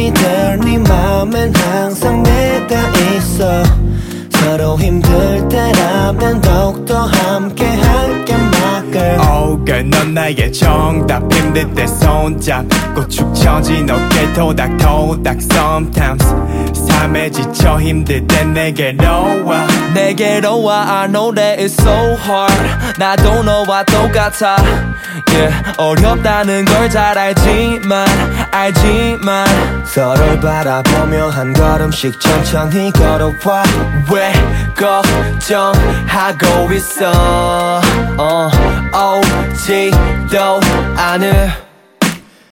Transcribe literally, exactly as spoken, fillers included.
이들 네 맘엔 항상 내가 있어 서로 힘들 때라면 더욱더 함께 할게 my girl Oh girl 넌 나의 정답 힘들 때 손잡고 축 처진 어깨 토닥토닥 sometimes 삶에 지쳐 힘들 때 내게로 와 내게로 와 I know that it's so hard 나도 너와 똑같아 yeah, 어렵다는 걸 잘 알지만 알지만 서로를 바라보며 한 걸음씩 천천히 걸어와 왜 걱정하고 있어 어, 오지도 않을